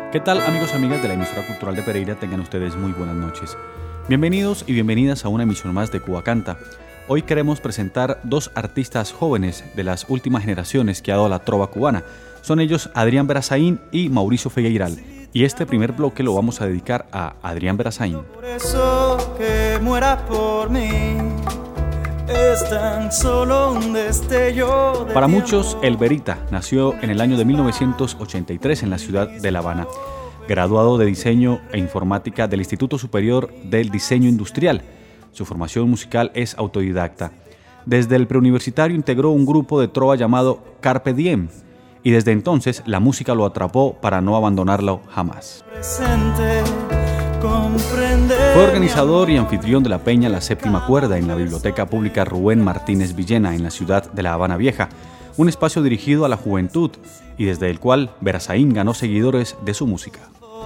¿Qué tal, amigos y amigas de la emisora cultural de Pereira? Tengan ustedes muy buenas noches. Bienvenidos y bienvenidas a una emisión más de Cuba Canta. Hoy queremos presentar dos artistas jóvenes de las últimas generaciones que ha dado la trova cubana. Son ellos Adrián Verazaín y Mauricio Figueiral. Y este primer bloque lo vamos a dedicar a Adrián Verazaín. Por eso que muera por mí. Es tan solo un destello de Para muchos, tiempo. el Verita nació en el año de 1983 en la ciudad de La Habana. Graduado de Diseño e Informática del Instituto Superior del Diseño Industrial. Su formación musical es autodidacta. Desde el preuniversitario integró un grupo de trova llamado Carpe Diem, y desde entonces la música lo atrapó para no abandonarlo jamás. Presente, comprende Fue organizador y anfitrión de la Peña La Séptima Cuerda en la Biblioteca Pública Rubén Martínez Villena en la ciudad de La Habana Vieja, un espacio dirigido a la juventud y desde el cual Verazaín ganó seguidores de su música.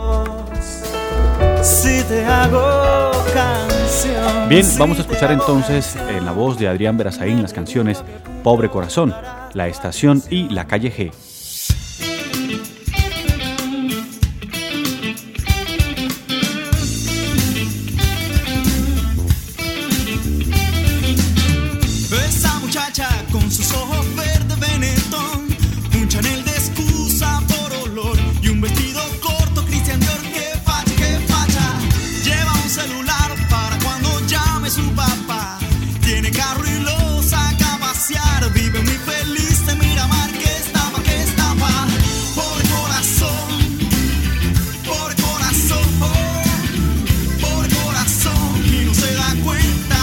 si te hago canción. Bien, si vamos a te escuchar hago entonces en la voz de Adrián Verazaín las canciones Pobre Corazón, La Estación y La Calle G. Esa muchacha con sus ojos verde Benetton, un Chanel de excusa por olor y un vestido corto Christian Dior. Que facha, lleva un celular para cuando llame su papá. Tiene carro y lo saca a pasear, vive muy feliz de Miramar. Que estaba, por corazón, por corazón, por corazón, y no se da cuenta.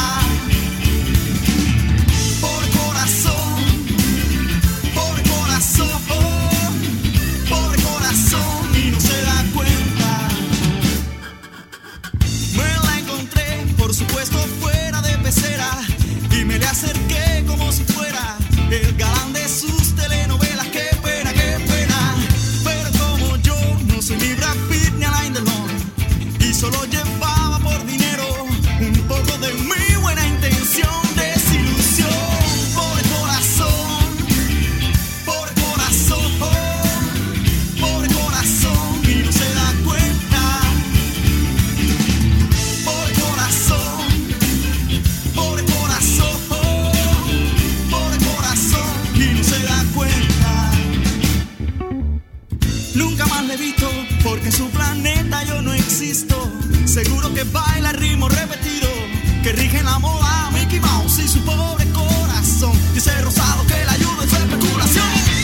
Por corazón, y no se da cuenta. Me la encontré, por supuesto, fuera de pecera, y me le acerqué como si fuera el galán de sus telenovelas. Qué pena, pero como yo no soy ni Brad Pitt ni Alain Delon, y solo llevaba por dinero un poco de mi buena intención. Desilusión. Por corazón, y no se da cuenta. Por corazón, y no se da cuenta. Nunca más le he visto, porque en su planeta yo no existo. Seguro que baila ritmo repetido, que rige la moda Mickey Mouse y su pobre corazón. Dice Rosado que le ayuda en su especulación.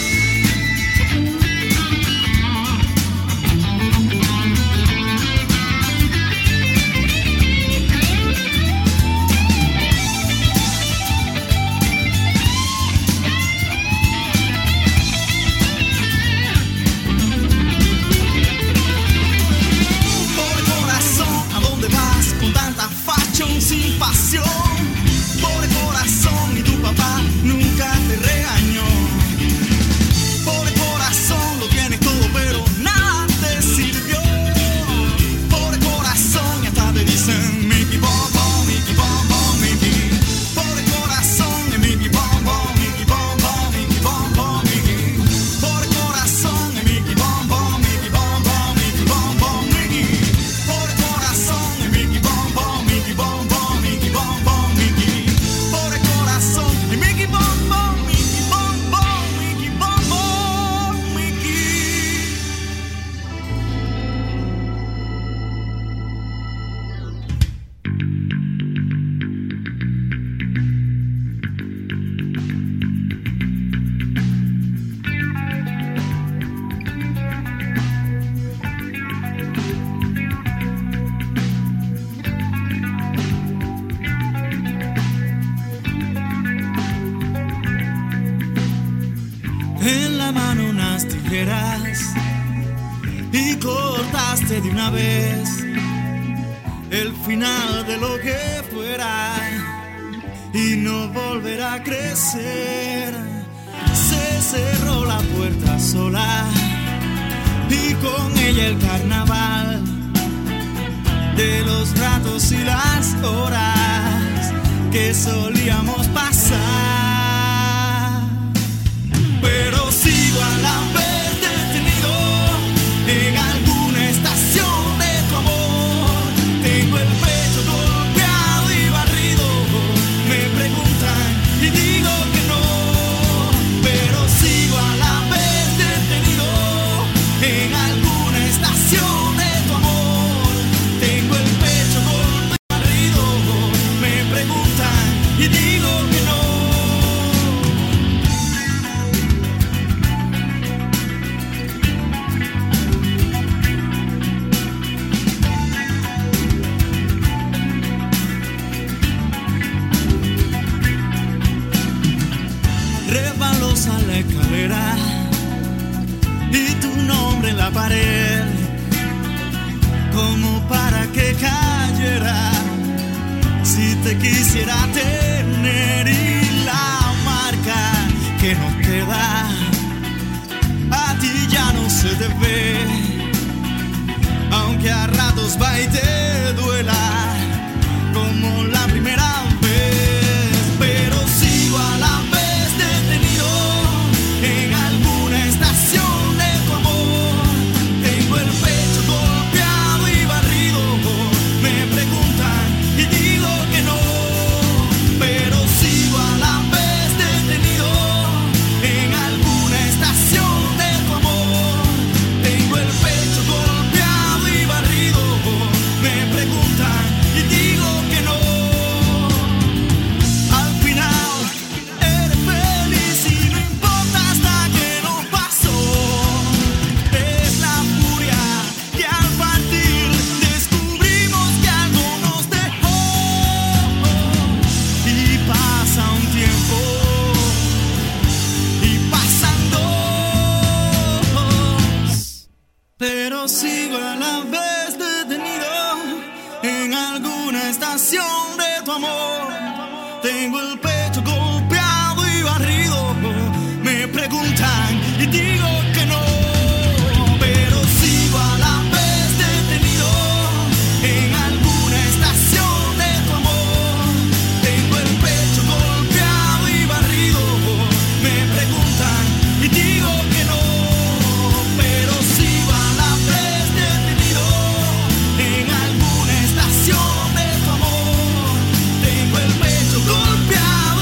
Por corazón, ¿a dónde vas con tanta fashion sin pasión? Por corazón, y tu papá nunca te regañó. Por corazón, lo tienes todo pero nada te sirvió. Por corazón, y hasta te dicen Mickey Bom Bom, Mickey Bom Bom, Mickey. Por corazón, Mickey Bom Bom, Mickey Bom Bom, Mickey Bom Bom, Mickey. Por corazón, Mickey Bom Bom, Mickey Bom Bom, Mickey Bom Bom, Mickey. Por corazón, Mickey Bom Bom, Mickey Bom Bom, Mickey Bom Bom, Mickey. Por corazón, Mickey Bom Bom, Mickey Bom Bom, Mickey Bom Bom, Mickey. En la mano unas tijeras y cortaste de una vez el final de lo que fuera y no volverá a crecer. Se cerró la puerta sola y con ella el carnaval de los ratos y las horas que solíamos pasar. Pero sigo a la vez detenido en algún y digo que no. Resbalosa la escalera y tu nombre en la pared, como para que cayera. Si te quisiera tener, y la marca que nos queda a ti ya no se te ve, aunque a ratos va y te duela como la primera vez. Pero sigo a la vez detenido en alguna estación de tu amor. Tengo el pecho golpeado y barrido, me preguntan y digo que no. Pero sigo a la vez detenido en alguna estación de tu amor. Tengo el pecho golpeado y barrido, me preguntan y digo que no. Al final eres feliz y no importa hasta que nos pasó. Es la furia que al partir descubrimos que algo nos dejó. Y pasa un tiempo y pasan dos, pero sigo a la vez detenido en alguna estación de tu amor. Tengo el pecho golpeado y barrido, me preguntan y digo que no. Pero sigo a la vez detenido en alguna estación de tu amor. Tengo el pecho golpeado y barrido, me preguntan y digo que no. Pero sigo a la vez detenido en alguna estación de tu amor. Tengo el pecho golpeado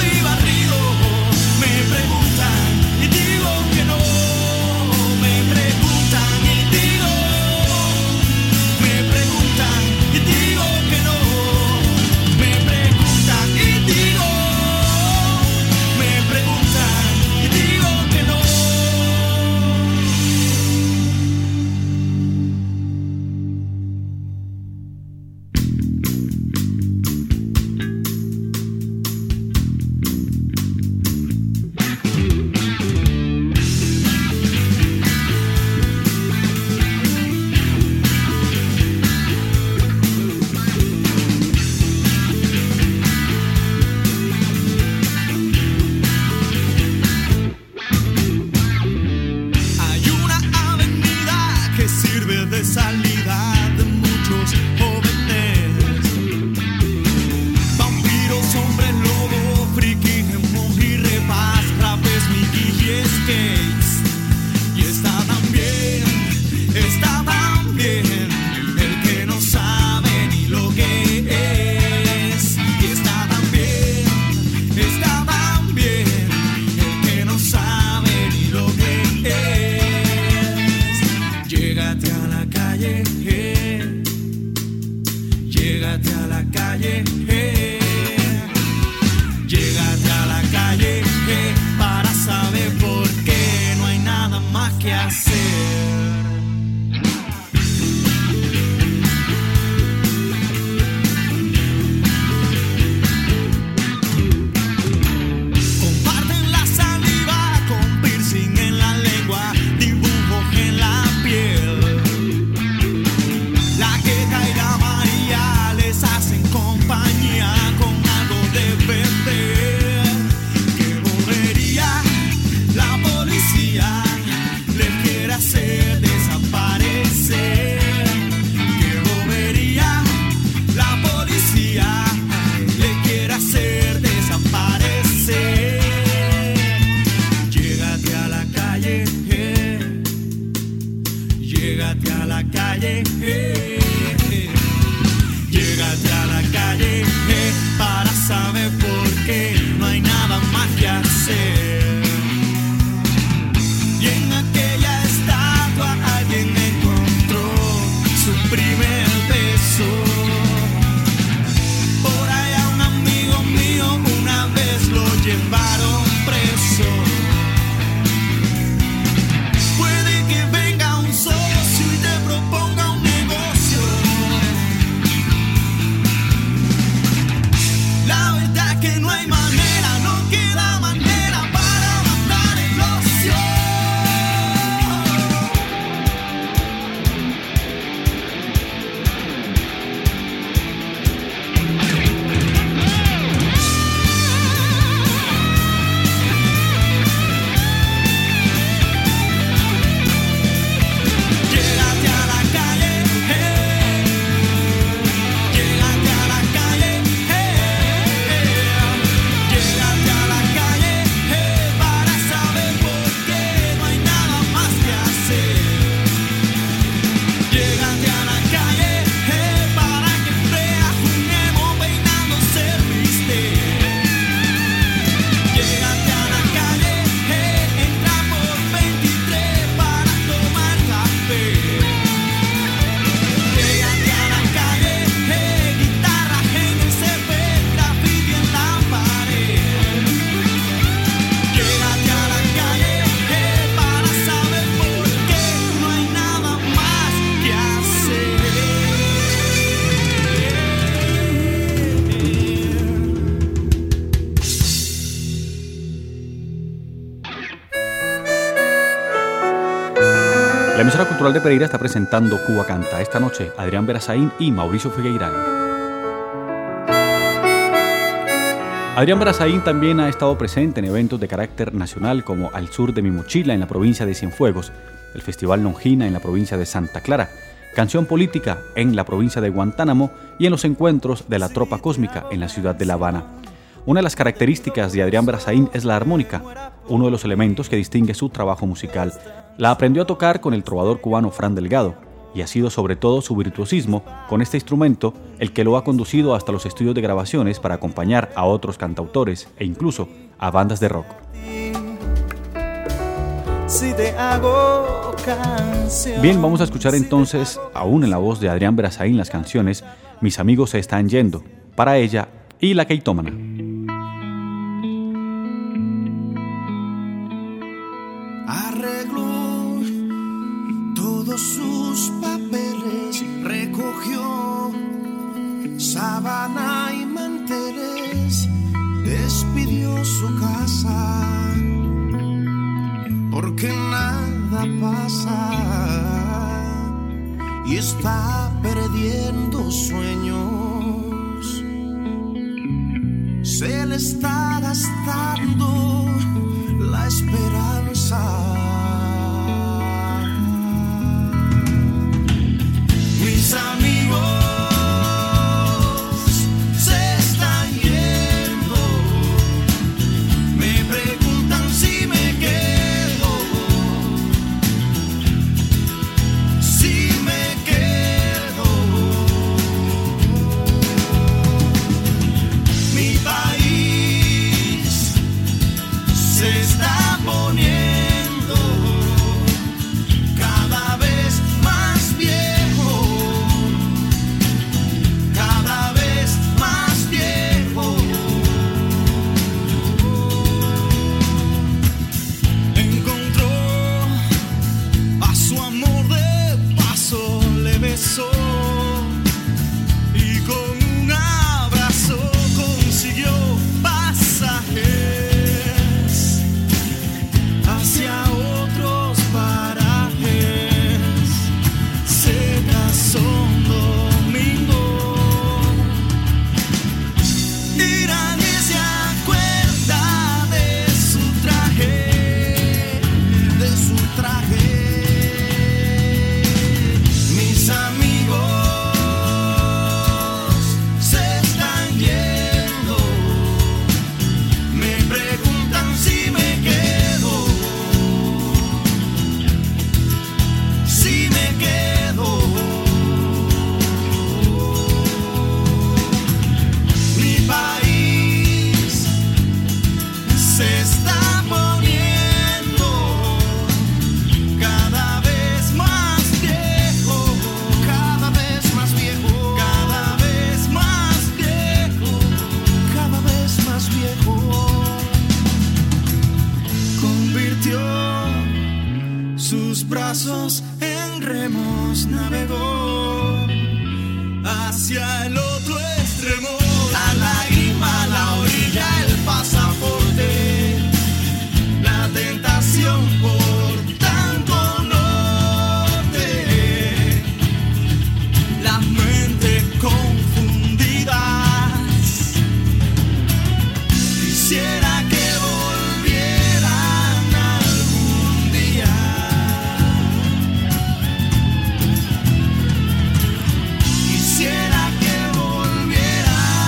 emisora cultural de Pereira está presentando Cuba Canta. Esta noche, Adrián Verazaín y Mauricio Figueirán. Adrián Verazaín también ha estado presente en eventos de carácter nacional como Al Sur de mi Mochila en la provincia de Cienfuegos, el Festival Longina en la provincia de Santa Clara, Canción Política en la provincia de Guantánamo y en los encuentros de la Tropa Cósmica en la ciudad de La Habana. Una de las características de Adrián Verazaín es la armónica, uno de los elementos que distingue su trabajo musical. La aprendió a tocar con el trovador cubano Fran Delgado, y ha sido sobre todo su virtuosismo con este instrumento el que lo ha conducido hasta los estudios de grabaciones para acompañar a otros cantautores e incluso a bandas de rock. Bien, vamos a escuchar entonces, aún en la voz de Adrián Verazaín, las canciones Mis amigos se están yendo, Para ella y La Queitómana. Arregló todos sus papeles, recogió sábana y manteles, despidió su casa, porque nada pasa y está perdiendo sueños. Se le está gastando la esperanza. Mis amigos se están yendo, me preguntan si me quedo, si me quedo. Mi país se está poniendo cada vez más viejo, cada vez más viejo. Encontró a su amor de paso, le besó y con un abrazo consiguió pasajes hacia otros parajes. Se casó un domingo y nadie se acuerda de su traje, de su traje. Mis amigos se están yendo, me preguntan si me quedo, si me quedo. Mi país se está poniendo cada vez más viejo, cada vez más viejo, cada vez más viejo, cada vez más viejo. Convirtió sus brazos en remos, navegó hacia el otro extremo. La lágrima a la orilla, el pasaporte, la tentación por tanto norte, las mentes confundidas. Quisiera que volvieran algún día. Quisiera que volvieran.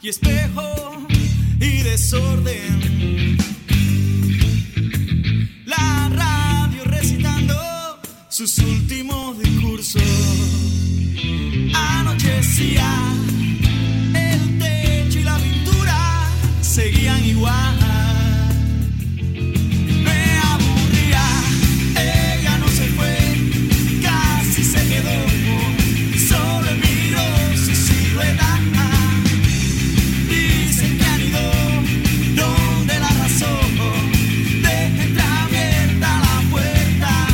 y espejo y desorden. La radio recitando sus últimos discursos. Anochecía, el techo y la pintura seguían igual. Me aburría, ella no se fue, casi se quedó. Solo miró su silueta. Dicen que han ido donde la razón deja entreabierta la puerta.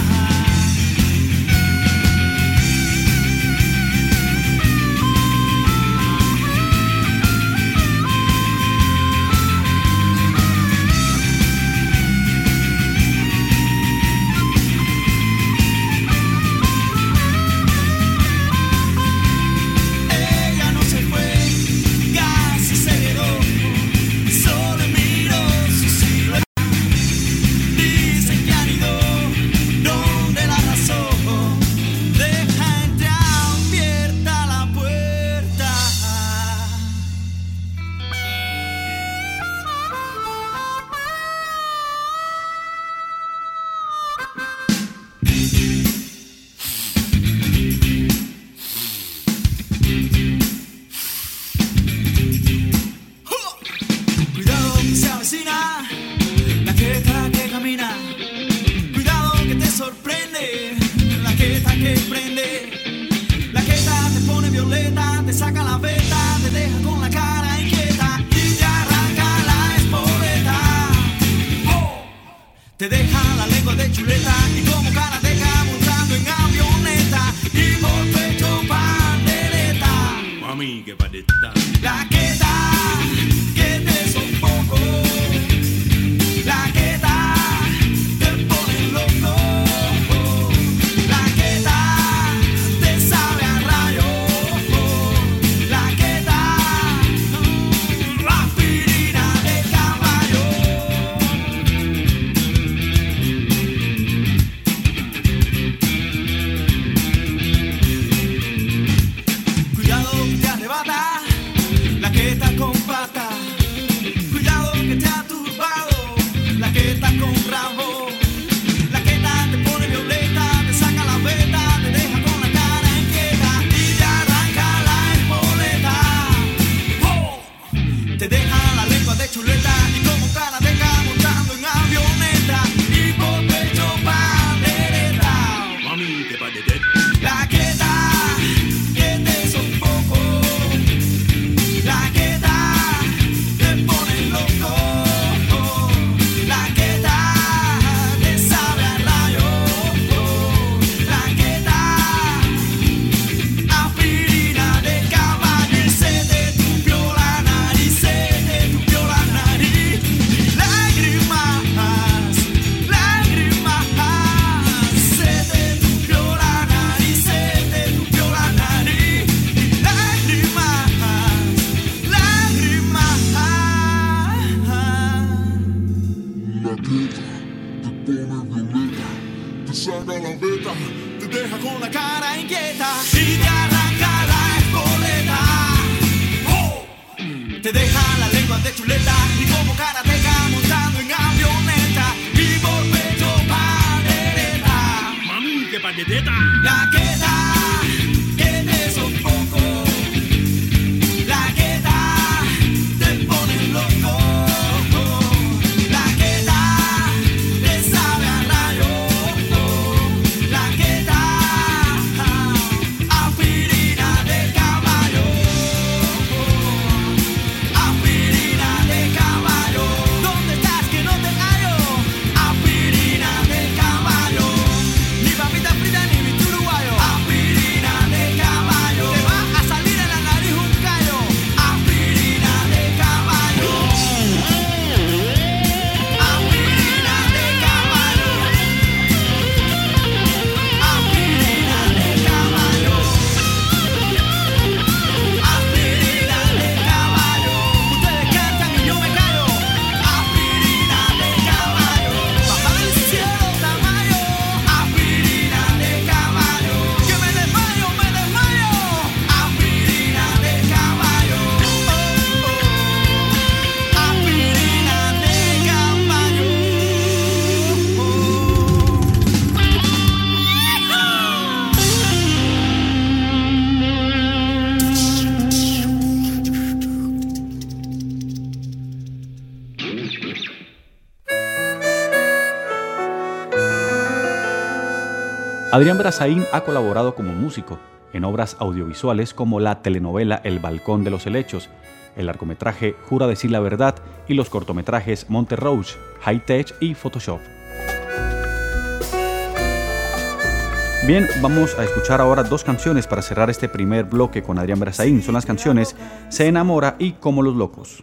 Ella no se fue, casi se quedó. Solo miró su silueta. Dicen que han ido donde la razón deja entreabierta la puerta. Cuidado que se avecina la queta que camina. Cuidado que te sorprende la queta que prende. La queta te pone violeta, te saca la veta, te deja con la cara inquieta y te arranca la espoleta. ¡Oh! Te deja la lengua de chuleta y como karateca montando en avioneta y por pecho pandereta. Mami, qué pandereta. La queta que te sofoco, la queta te pone loco, la queta te sabe a rayo, la queta aspirina de caballo. Cuidado que te arrebata la queta con pata. Cuidado que te ha turbado la queta con rabo. La queta te pone violeta, te saca la veta, te deja con la cara inquieta y te arranca la espoleta. ¡Oh! Te deja la lengua de chuleta y como karateca montando en avioneta y por pecho pandereta. Mami, qué pandereta. La queta que te sofoco, la queta te pone loco, la queta te sabe a rayo, la queta aspirina de caballo y se te tupió la nariz, se te tupió la nariz y lágrimas, lágrimas, se te tupió la nariz, se te tupió la nariz y lágrimas, lágrimas. La queta te pone violeta, te saca la veta, Te deja con la cara inquieta y te arranca la espoleta. ¡Oh! Te deja la lengua de chuleta y como karateca montando en avioneta y por pecho pandereta. Mami, qué pandereta. La queta que te sofoco, la queta te pone loco, la queta te sabe a rayo, la queta aspirina de caballo, aspirina de caballo. ¿Dónde estás que no te hallo? Aspirina de caballo, ni papita frita ni mi uruguayo. Adrián Berazaín ha colaborado como músico en obras audiovisuales como la telenovela El Balcón de los Helechos, el largometraje Jura decir la verdad y los cortometrajes Monte Rouge, High Tech y Photoshop. Bien, vamos a escuchar ahora dos canciones para cerrar este primer bloque con Adrián Berazaín. Son las canciones Se enamora y Como los locos.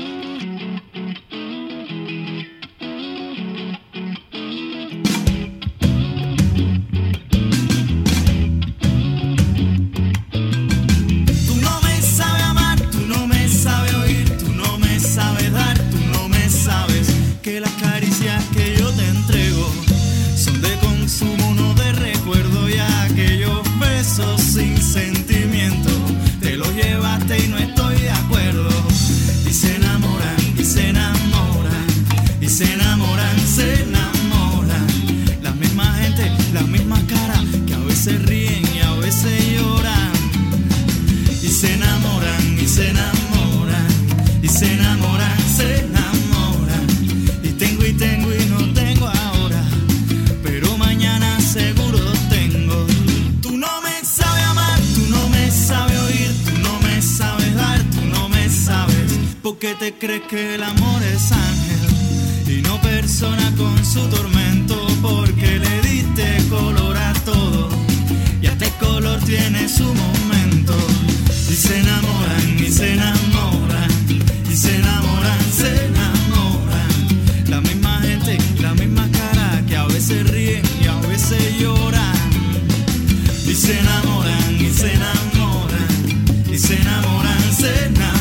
¿Por qué te crees que el amor es ángel y no persona con su tormento? Porque le diste color a todo y este color tiene su momento. Y se enamoran, y se enamoran, y se enamoran, se enamoran. La misma gente, la misma cara que a veces ríen y a veces lloran. Y se enamoran, y se enamoran, y se enamoran, se enamoran.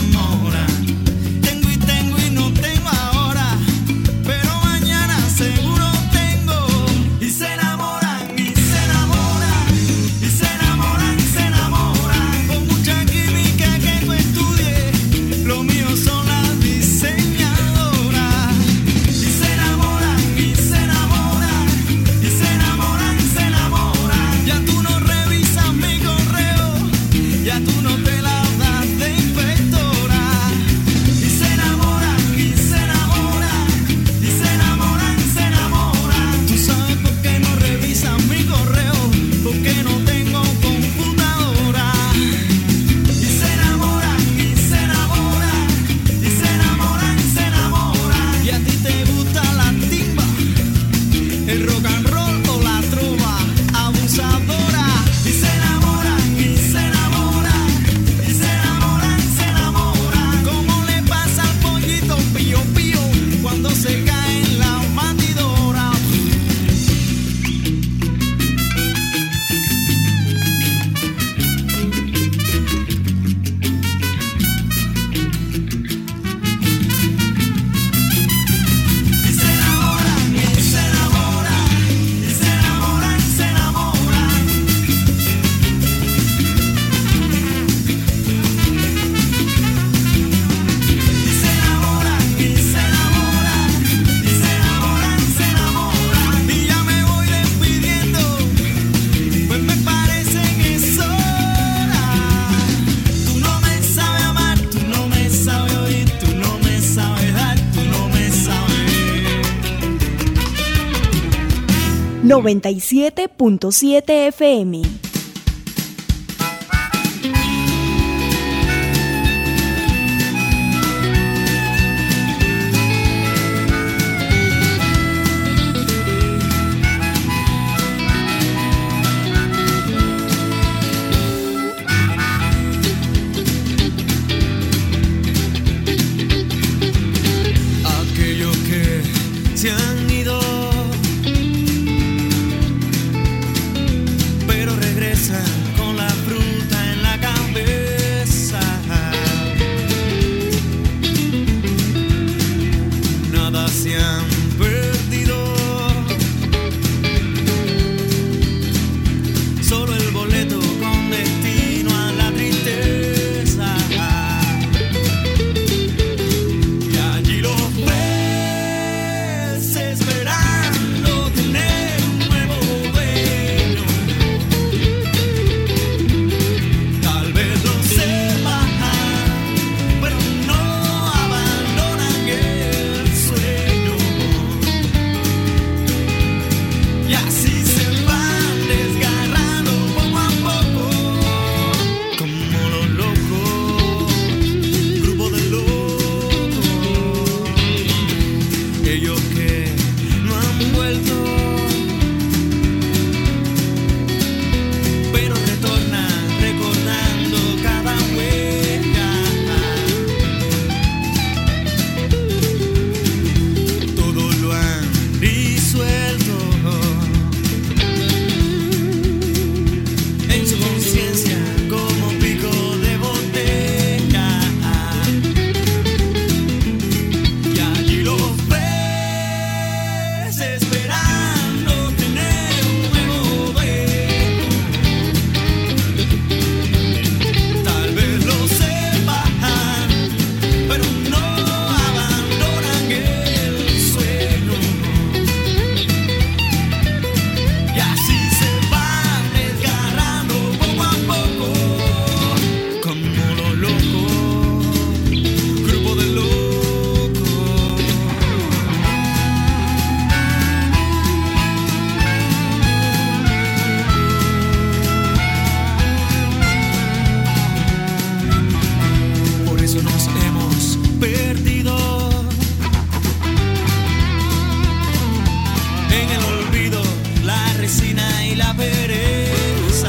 ...97.7 FM. Aquellos que se han ido, con la fruta en la cabeza. Nada se han perdido, solo el boleto con destino a la tristeza. Y allí los ves esperando tener un nuevo dueño. Pero no abandonan el sueño. esperando tener un nuevo dueño. Tal vez lo sepan, pero no abandonan el sueño. Y así se van desgarrando poco a poco, como los locos, grupo de locos. Por eso nos hemos perdido en el olvido, la resina y la pereza.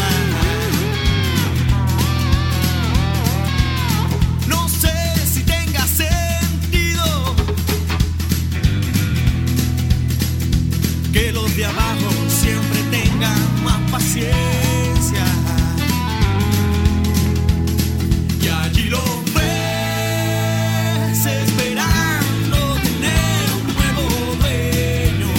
No sé si tenga sentido que los de abajo siempre tengan más paciencia. Y allí los ves esperando tener un nuevo dueño.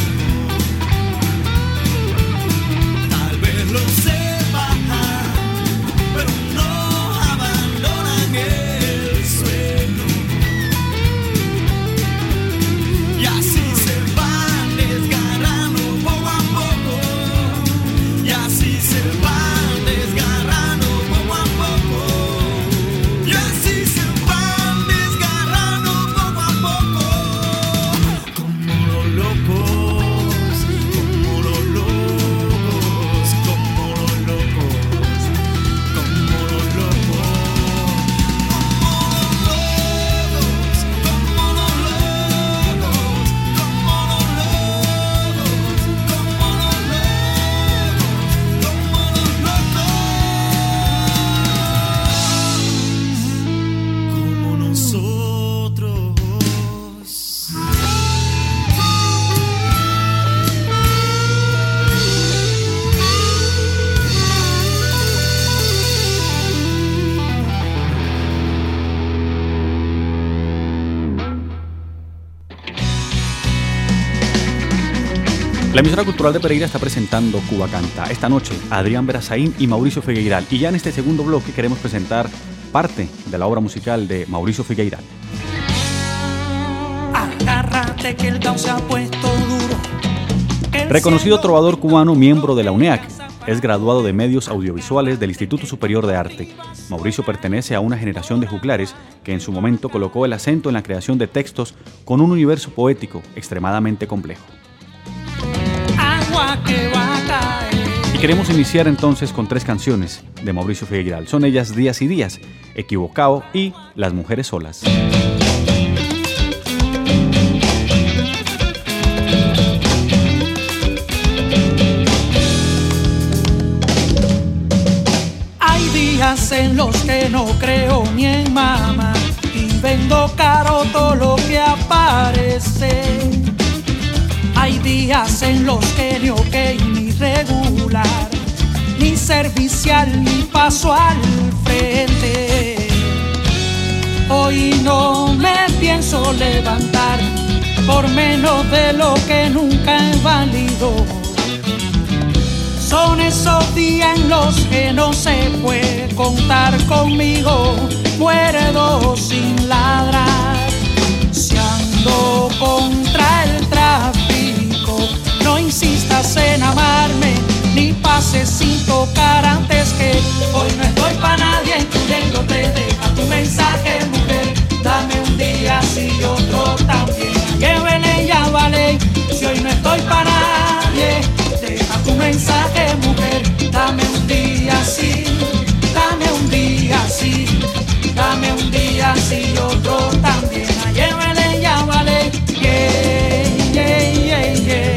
Tal vez lo sepan, pero no abandonan el sueño. Y así se van desgarrando poco a poco. Y así se van desgarrando poco a poco. Y así se van desgarrando poco a poco. Como los locos, como los locos, como los locos, como los locos, como los locos, como los locos, como los locos, como nosotros. La emisora cultural de Pereira está presentando Cuba Canta. Esta noche, Adrián Berazaín y Mauricio Figueiral. Y ya en este segundo bloque queremos presentar parte de la obra musical de Mauricio Figueiral. Agárrate que el down se ha puesto duro. Reconocido trovador cubano, miembro de la UNEAC, es graduado de Medios Audiovisuales del Instituto Superior de Arte. Mauricio pertenece a una generación de juglares que en su momento colocó el acento en la creación de textos con un universo poético extremadamente complejo. Agua que va a caer. Y queremos iniciar entonces con 3 canciones de Mauricio Figueiral. Son ellas Días y Días, Equivocado y Las Mujeres Solas. Hay días en los que no creo ni en mamá y vendo caro todo lo que aparece. Hay días en los que ni ok ni regular, ni servicial ni paso al frente. Hoy no me pienso levantar por menos de lo que nunca he valido. Son esos días en los que no se puede contar conmigo. Muerdo sin ladrar, si ando contra el tráfico. No insistas en amarme, ni pases sin tocar antes que hoy no estoy pa' nadie, incluyéndote. Deja tu mensaje, mujer, dame un día sí y otro también. Llévele ya vale, si hoy no estoy pa' nadie. Deja tu mensaje, mujer, dame un día sí, dame un día sí, dame un día sí y otro también. Llévele ya vale, yeah, yeah, yeah, yeah.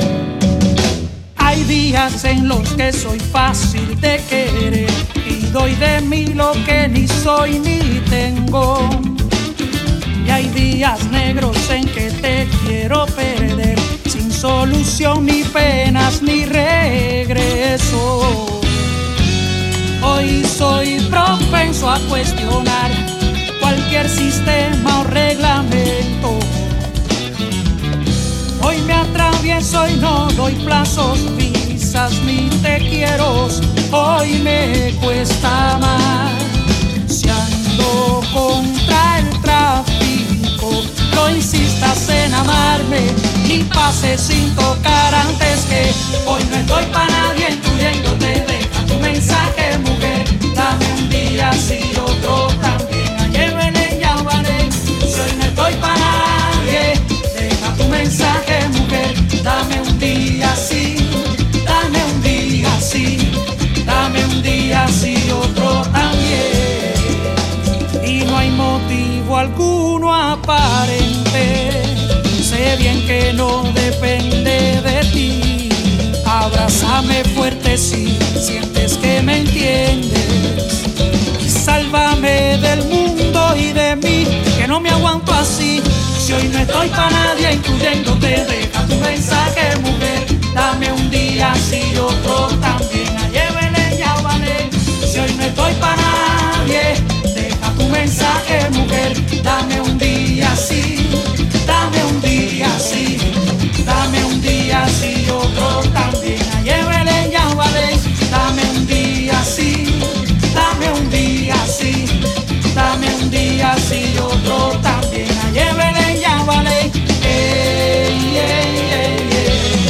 Hay días en los que soy fácil de querer y doy de mí lo que ni soy ni tengo. Y hay días negros en que te quiero perder, sin solución ni penas ni regreso. Hoy soy propenso a cuestionar cualquier sistema o reglamento. Hoy me atravieso eso y no doy plazos, visas ni te quiero, hoy me cuesta más. Si ando contra el tráfico, no insistas en amarme, ni pases sin tocar antes que hoy no estoy pa' nadie, incluyéndote. Deja tu mensaje, mujer, dame un día si otro también. Llévenle, ya vale, si hoy no estoy pa' nadie. Deja tu mensaje, mujer, dame un día sí, dame un día sí, dame un día sí, otro también. Y no hay motivo alguno aparente, sé bien que no depende de ti. Abrázame fuerte si sientes que me entiendes, y sálvame del mundo y de mí, que no me aguanto así. Si hoy no estoy pa' nadie, incluyéndote, deja tu mensaje, mujer, dame un día sí, otro también. Llévele, ya vale, si hoy no estoy pa' nadie, deja tu mensaje, mujer, dame un día sí, dame un día sí, dame un día sí, otro también. Llévele, ya vale, dame un día sí, dame un día sí, dame un día sí, otro también. Llévele, ya vale, ey, ey, ey, ey.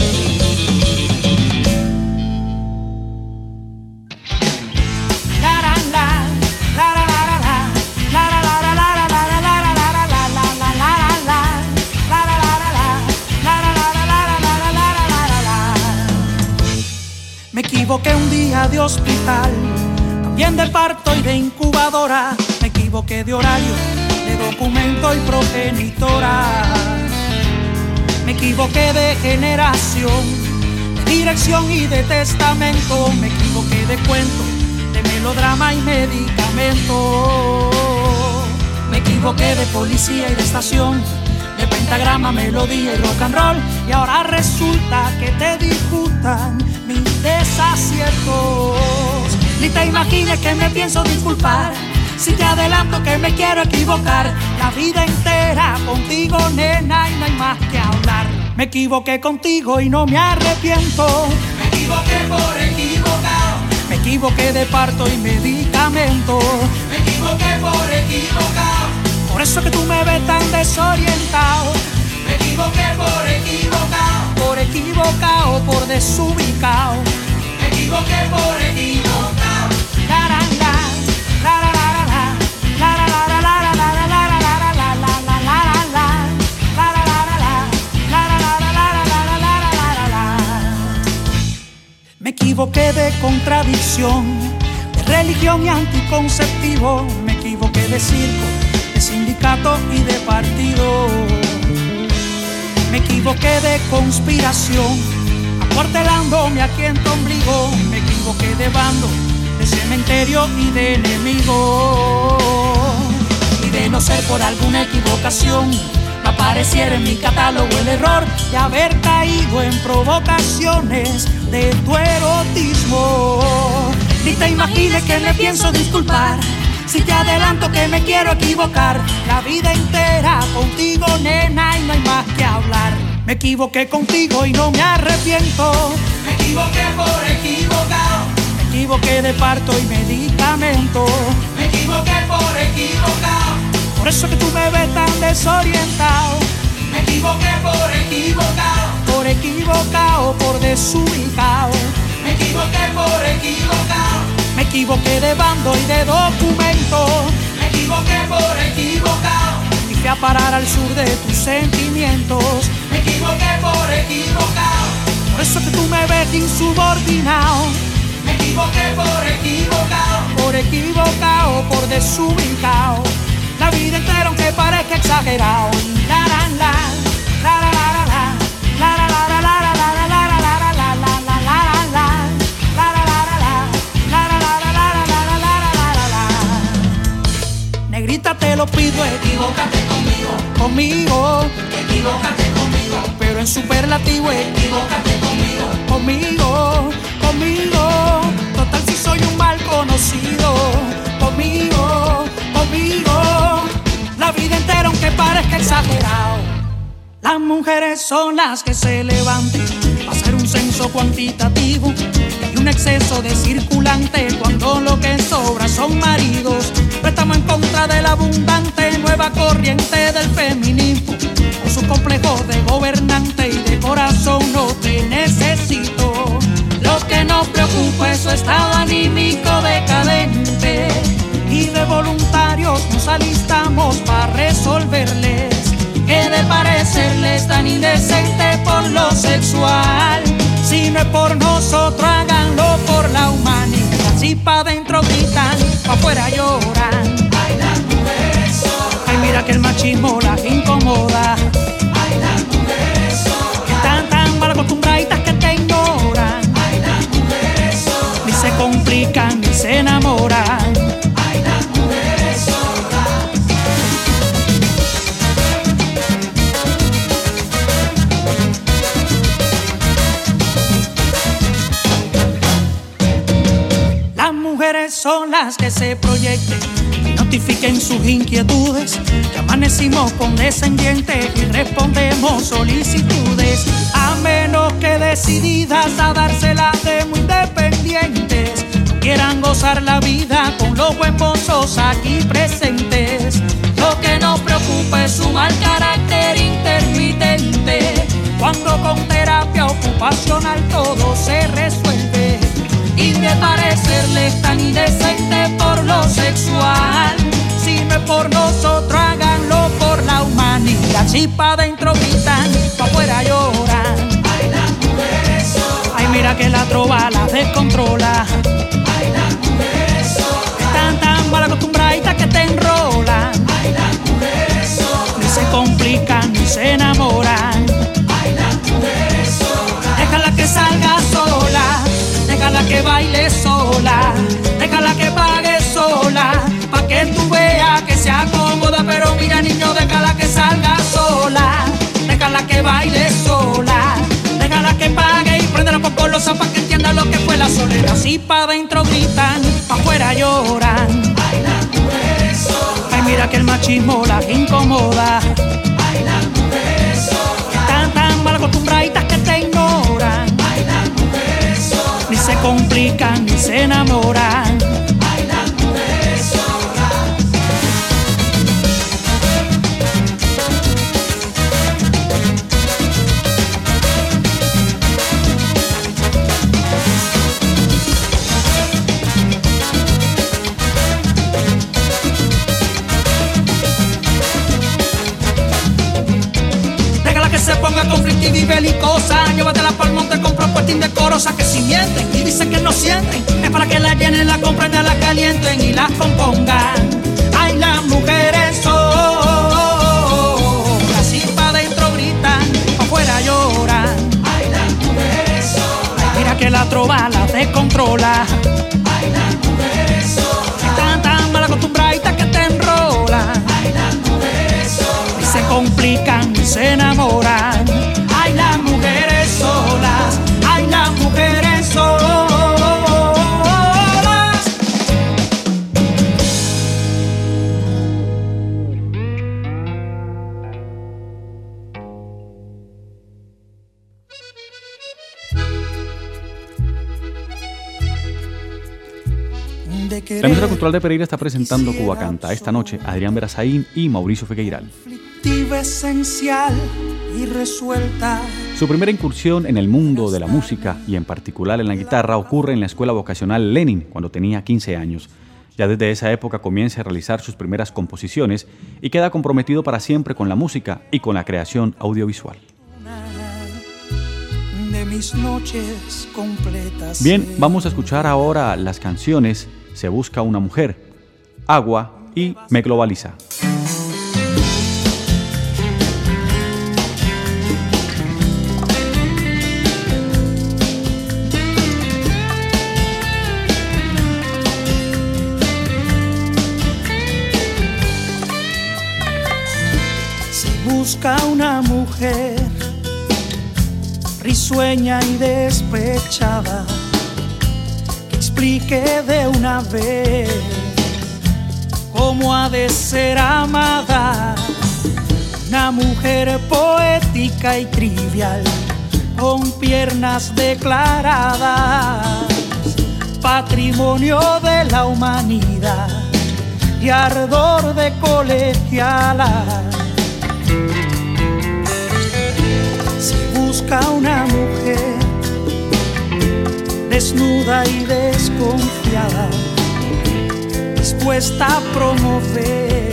La la la, la la la la, la la la la la la la la la la la la la la la la. Me equivoqué un día de hospital, también de parto y de incubadora. Me equivoqué de horario, de documento y progenitora. Me equivoqué de generación, de dirección y de testamento. Me equivoqué de cuento, de melodrama y medicamento. Me equivoqué de policía y de estación, de pentagrama, melodía y rock and roll. Y ahora resulta que te disputan mis desaciertos. Ni te imagines que me pienso disculpar, si te adelanto que me quiero equivocar. La vida entera contigo, nena, y no hay más que hablar. Me equivoqué contigo y no me arrepiento. Me equivoqué por equivocado. Me equivoqué de parto y medicamento. Me equivoqué por equivocado. Por eso que tú me ves tan desorientado. Me equivoqué por equivocado. Por equivocado, por desubicado. Me equivoqué por equivocado. La la la, la la la. Me equivoqué de contradicción, de religión y anticonceptivo. Me equivoqué de circo, de sindicato y de partido. Me equivoqué de conspiración, acuartelándome aquí en tu ombligo. Me equivoqué de bando, de cementerio y de enemigo. Y de no ser por alguna equivocación, no apareciera en mi catálogo el error de haber caído en provocaciones de tu erotismo. Ni te imagines que me pienso disculpar, si te adelanto que me quiero equivocar. La vida entera contigo, nena, y no hay más que hablar. Me equivoqué contigo y no me arrepiento. Me equivoqué por equivocado. Me equivoqué de parto y medicamento. Me equivoqué por equivocado. Por eso que tú me ves tan desorientado. Me equivoqué por equivocado. Por equivocado, por desubicado. Me equivoqué por equivocado. Me equivoqué de bando y de documento. Me equivoqué por equivocado. Y fui a parar al sur de tus sentimientos. Me equivoqué por equivocado. Por eso que tú me ves insubordinado. Me equivoqué por equivocado. Por equivocado, por desubicado. La vida entera aunque parezca exagerado. La la la, la la la la, la la la la la la la la la la la la la la la la. Negrita, te lo pido, equivócate conmigo, conmigo, equivócate conmigo, pero en superlativo, equivócate conmigo, conmigo, conmigo. Total si soy un mal conocido, conmigo, conmigo. La vida entera aunque parezca exagerado. Las mujeres son las que se levantan para hacer un censo cuantitativo y un exceso de circulante cuando lo que sobra son maridos. Pero estamos en contra de la abundante nueva corriente del feminismo, con su complejo de gobernante y de corazón no te necesito. Lo que nos preocupa es su estado anímico decadente y de voluntarios nos alistamos para resolverles. Que de parecerles tan indecente por lo sexual, si no es por nosotros, háganlo por la humanidad. Si pa' dentro gritan, pa' afuera lloran. Ay, las mujeres solas. Ay, mira que el machismo las incomoda. Ay, las mujeres solas. Están tan mal acostumbraditas que te ignoran. Ay, las mujeres solas. Ni se complican ni se enamoran. Ay, las mujeres solas. Las mujeres son las que se proyecten y notifiquen sus inquietudes. Que amanecimos condescendientes y respondemos solicitudes, a menos que decididas a dárselas de muy independientes. Quieran gozar la vida con los buen mozos aquí presentes. Lo que nos preocupa es su mal carácter intermitente, cuando con terapia ocupacional todo se resuelve. Y de parecerles tan indecente por lo sexual, si no es por nosotros, háganlo por la humanidad. Si pa' dentro gritan, pa' afuera lloran. Ay, las mujeres solas. Ay, mira que la trova las descontrola. Ay, las mujeres solas. Están tan mal acostumbraditas que te enrolan. Ay, las mujeres solas. Ni se complican ni se enamoran. Ay, las mujeres solas. Déjala que salga sola, déjala que baile sola, déjala que pague sola, pa' que tú veas que se acomoda. Pero mira, niño, déjala que salga sola, déjala que baile sola, déjala que pague y prende la popolosa pa' que entienda lo que fue la soledad. Si pa' dentro gritan, pa' afuera lloran. Ay, las mujeres solas. Ay, mira que el machismo las incomoda. Ay, las mujeres solas. Están tan mal acostumbraditas que te ignoran. Ay, las mujeres solas. Ni se complican ni se enamoran. Ay, las mujeres solas. Déjala que se ponga conflictiva y belicosa, llévatela pa'l monte con propuesta indecorosa. Que si mienten y dicen que no sienten, es para que la llenen, la comprendan, la calienten y la compongan. Ay, las mujeres solas, si pa' dentro gritan, pa' afuera lloran. Ay, las mujeres solas. Ay, mira que la trova las descontrola. Ay, las mujeres solas. Están tan mal acostumbraditas que te enrolan. Ay, las mujeres solas. Ni se complican ni se enamoran. Ay, las mujeres solas, ay, las mujeres solas. La emisora cultural de Pereira está presentando Cuba Canta esta noche. Adrián Verazaín y Mauricio Figueiral. Conflictiva, esencial y resuelta. Su primera incursión en el mundo de la música y en particular en la guitarra ocurre en la escuela vocacional Lenin cuando tenía 15 años. Ya desde esa época comienza a realizar sus primeras composiciones y queda comprometido para siempre con la música y con la creación audiovisual. De mis noches completas. Bien, vamos a escuchar ahora las canciones Se busca una mujer, Agua y Me globaliza. Se busca una mujer risueña y despechada, que explique de una vez cómo ha de ser amada. Una mujer poética práctica y trivial, con piernas declaradas, patrimonio de la humanidad y ardor de colegiala. Si busca una mujer desnuda y desconfiada, dispuesta a promover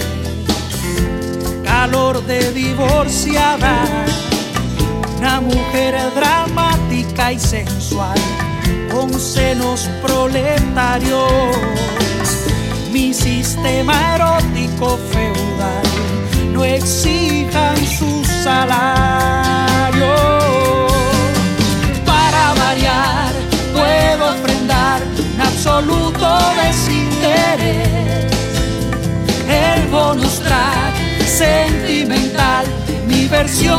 calor de divorciada, una mujer dramática y sensual, con senos proletarios, mi sistema erótico feudal, no exijan su salario. Para variar, puedo ofrendar un absoluto desinterés, el bonus track sentimental, mi versión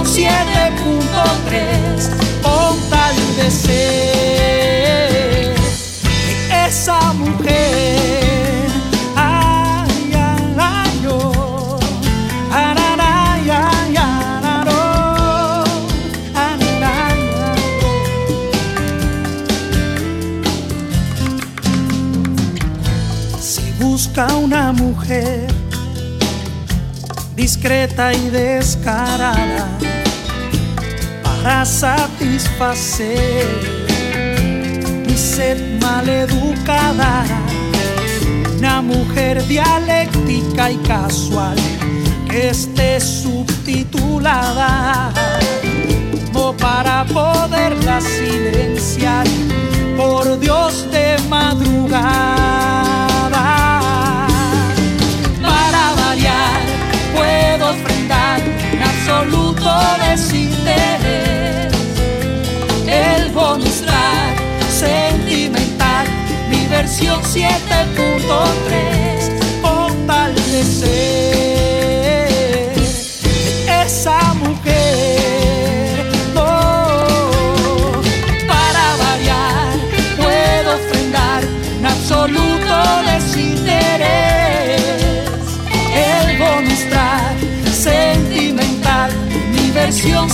7.3, con tal de ser esa mujer. Ay, ay, ay, oh. Araray, ay, araro. Araray, ay. Si busca una mujer discreta y descarada para satisfacer mi sed maleducada, una mujer dialéctica y casual que esté subtitulada, como para poderla silenciar, por Dios, de madrugada. Para variar, puedo ofrendar un absoluto desinterés, el bonus track sentimental, mi versión 7.3, con tal de ser esa mujer. Oh, para variar, puedo ofrendar un absoluto desinterés, el bonus track sentimental, mi versión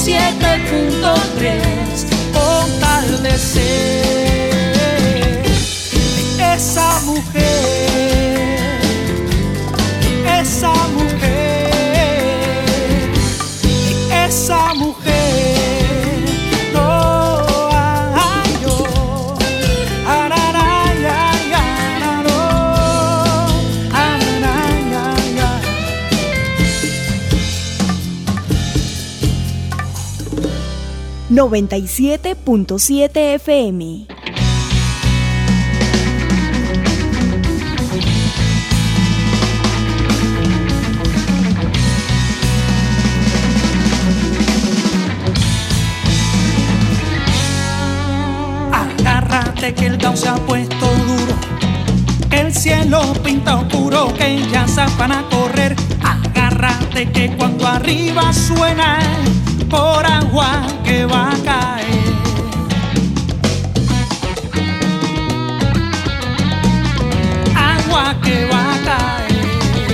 7.3, con tal de ser esa mujer, esa mujer, esa mujer. No, ay, yo, araray, ay, araro, araray, ay, ay. 97.7 FM. Agárrate que el caos se ha puesto duro, que el cielo pinta oscuro, que ya se van a correr. Agárrate que cuando arriba suena, por agua que va a caer. Agua que va a caer.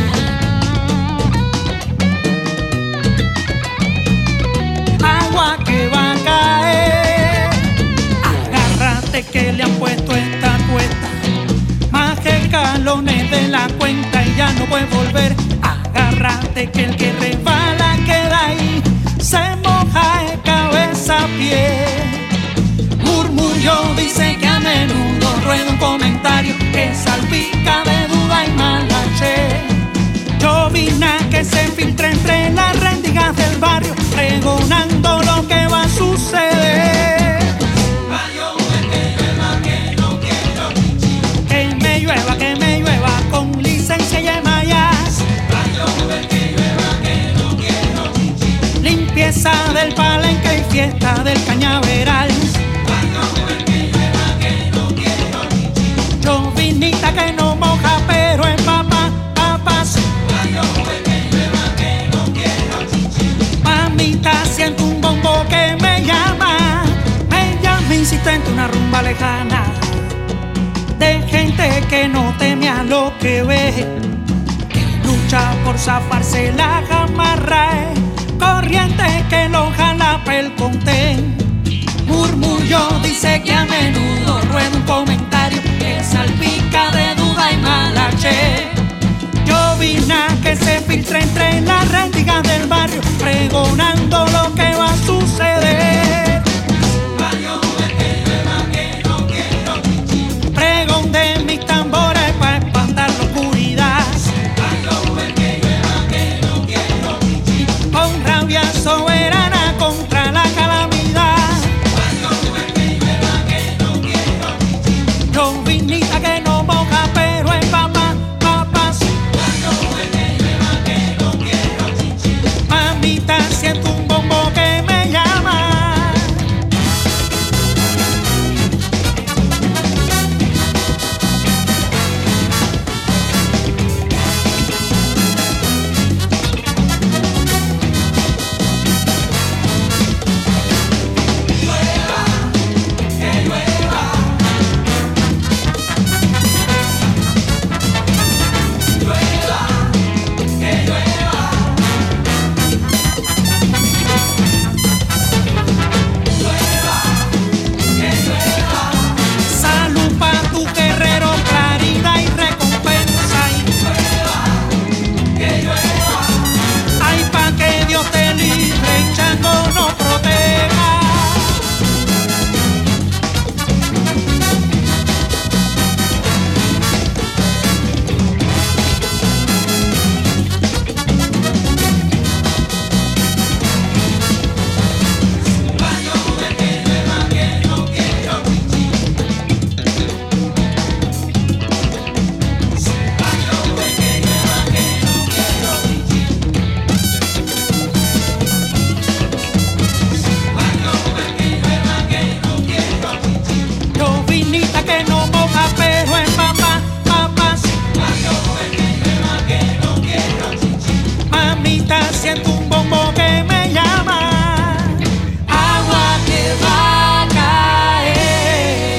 Agua que va a caer. Agárrate que le han puesto esta cuesta, más que escalones de la cuenta y ya no puedes volver. Agárrate que el que resbala queda ahí, se moja de cabeza a pie. Murmullo dice que a menudo rueda un comentario que salpica de duda y malaché. Llovina que se filtra entre las rendigas del barrio, pregonando lo que va a suceder. Va a llover, que llueva, que no quiero chichi. Que me llueva con licencia y emayas. Va a llover, que llueva, que no quiero chichi. Limpieza del palenque y fiesta del cañaveral. Va a llover, que llueva, que no quiero chichi. Llovinita que no moja pero empapa papas. Va a llover, que llueva, que no quiero chichi. Mamita, siento un bombo que me llama insistente, una rumba lejana de gente que no teme a lo que ve, que lucha por zafarse la gamarra, corriente que lo jala pel contén. Murmullo dice que a menudo rueda un comentario que salpica de duda y malache. Llovina que se filtra entre las rendigas del barrio, pregonando lo que va a suceder. Va a llover que llueva que no quiero chichi. Pregón de mis tambores para espantar la oscuridad. Va a llover que llueva que no quiero chichi. Con rabia soberana contra la calamidad. Va a llover que llueva que no quiero chichi. Llovinita que no moja pero empapa. Siento un bombo que me llama. Llueva, que llueva. Llueva, que llueva. Siento un bombo que me llama. Agua que va a caer.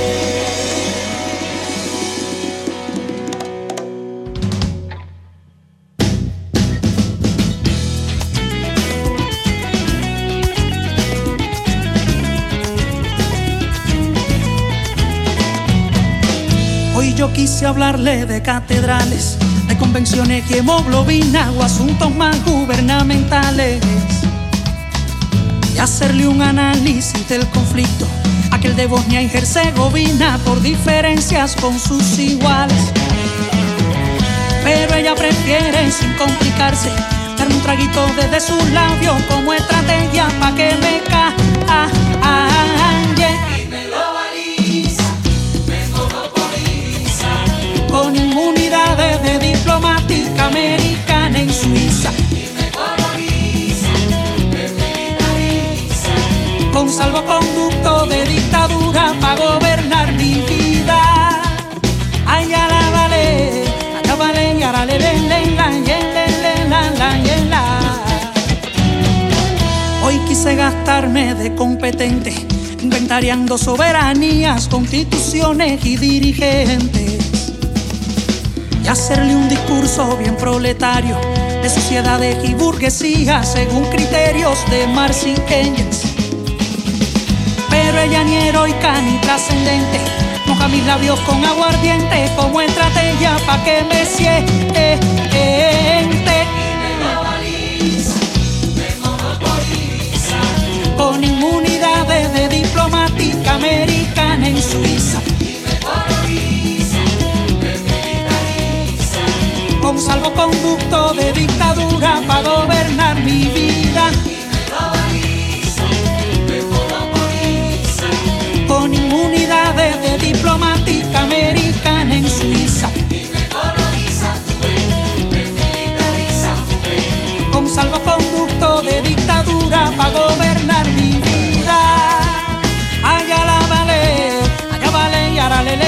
Hoy yo quise hablarle de catedrales, de convenciones y hemoglobina o asuntos más gubernamentales, y hacerle un análisis del conflicto, aquel de Bosnia y Herzegovina, por diferencias con sus iguales. Pero ella prefiere, sin complicarse, darme un traguito desde sus labios como estrategia pa' que me calle. Con inmunidades de diplomática americana en Suiza. Y me coloniza, me militariza. Con salvoconducto de dictadura para gobernar mi vida. Ay, a la vale, y ahora le la. Hoy quise gastarme de competente, inventariando soberanías, constituciones y dirigentes, y hacerle un discurso bien proletario de sociedades y burguesía según criterios de Marx y Engels. Pero ella ni heroica ni trascendente, moja mis labios con aguardiente como estrategia pa' que me siente. Me monopoliza, con inmunidades de diplomática americana en Suiza. Con salvoconducto de dictadura para gobernar mi vida. Con inmunidades de diplomática americana en Suiza. Con salvoconducto de dictadura para gobernar mi vida. Allá la vale, y ahora le.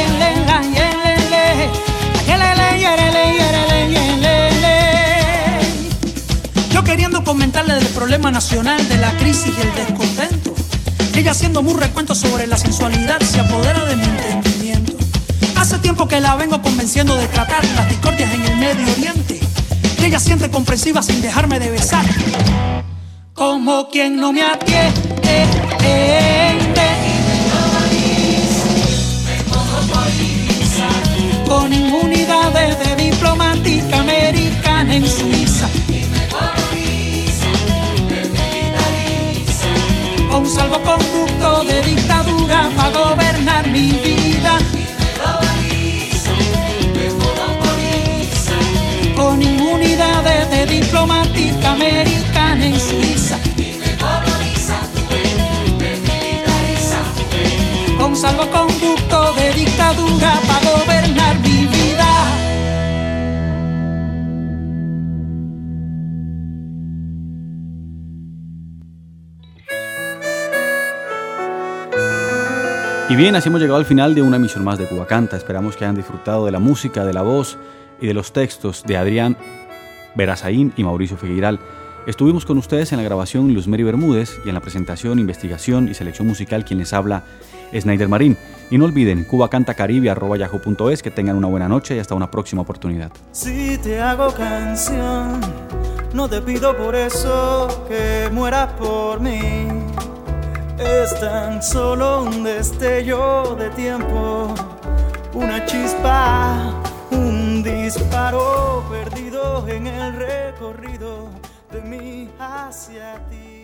Yo queriendo comentarle del problema nacional, de la crisis y el descontento, ella haciendo un recuento sobre la sensualidad se apodera de mi entendimiento. Hace tiempo que la vengo convenciendo de tratar las discordias en el Medio Oriente, y ella siente comprensiva sin dejarme de besar. como quien no me atiende. Con inmunidades de diplomática americana en Suiza. Con salvoconducto de dictadura para gobernar mi vida. Con inmunidades de diplomática americana en Suiza. Con salvoconducto de dictadura para gobernar mi vida. Y bien, así hemos llegado al final de una emisión más de Cuba Canta. Esperamos que hayan disfrutado de la música, de la voz y de los textos de Adrián Verazaín y Mauricio Figueiral. Estuvimos con ustedes en la grabación Luzmeri Bermúdez y en la presentación, investigación y selección musical quien les habla Snyder Marín. Y no olviden cubacantacaribe@yahoo.es. Que tengan una buena noche y hasta una próxima oportunidad. Si te hago canción, no te pido por eso que mueras por mí. Es tan solo un destello de tiempo, una chispa, un disparo perdido en el recorrido de mí hacia ti.